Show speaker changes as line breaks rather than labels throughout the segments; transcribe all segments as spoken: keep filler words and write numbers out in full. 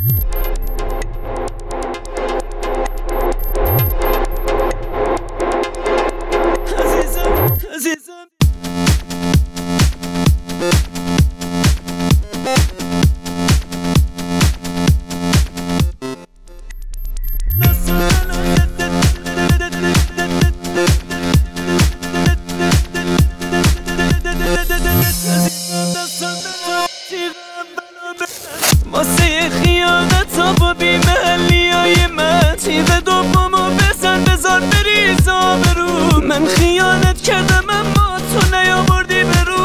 واسه خیانت ها با بیمحلی های من تیغ دومو بزن بذار بریز آبرو. من خیانت کردم اما تو نیاوردی برو.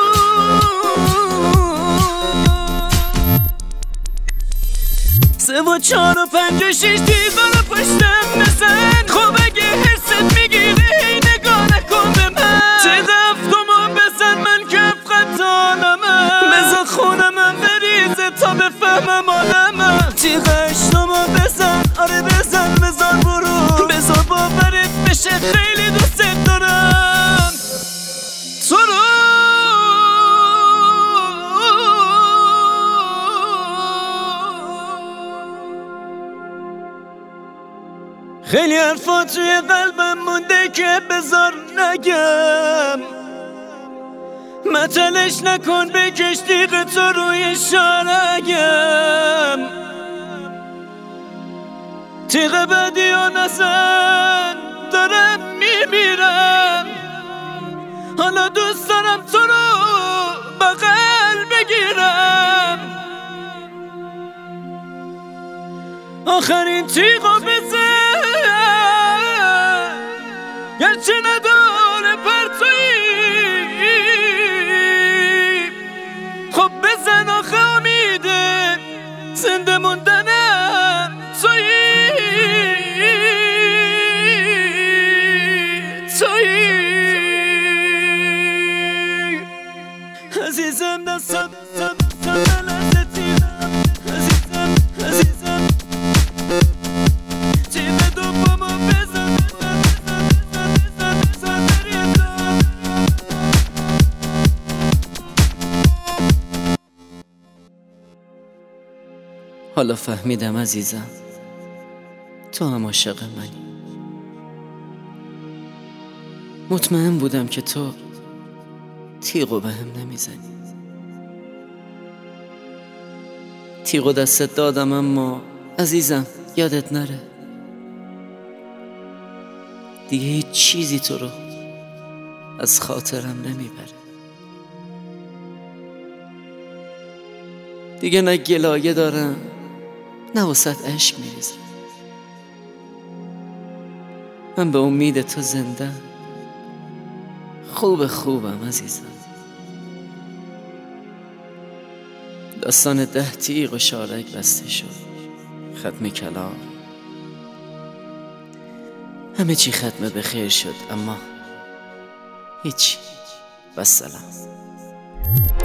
سه و چار و پنج و شیش تیغا رو پشتم بزن. خب اگه حرست میگیره هی نگاه نکن به من. تیغ هفتمو بزن من کف قطالمم. بزن خونمم بریزه تا بفهمم آدمم. تیغ هشتمو بزن آره بزن بزار برو. بزار باورت بشه خیلی دوست دارم تو رو. خیلی حرفا توی قلبم مونده که بذار نگم. متلش نکن بکش تیغ تو روی شارگم. تیغ بدی و نزن دارم میمیرم. حالا دوست دارم تو رو بغل بگیرم. آخرین تیغو بزن گرچه نداره پرتویی. خب بزن آخه امیده زنده موندنم تویی تویی. عزیزم دستم دستم دستم لحظه تیغم. عزیزم عزیزم تیغ دومو بزن بزن بزن بزن بزن بریزم. حالا فهمیدم عزیزم تو هم عاشق منی. مطمئن بودم که تو تیغو به هم نمیزنی. تیغو دستت دادم اما عزیزم یادت نره دیگه هیچ چیزی تو رو از خاطرم نمیبره. دیگه نه گلایه دارم نه واسط عشق میریزم. من به امید تو زنده خوب خوبم عزیزم. داستان ده تیغ و شارک بسته شد. ختم کلام همه چی ختم به خیر شد اما هیچ. و سلام.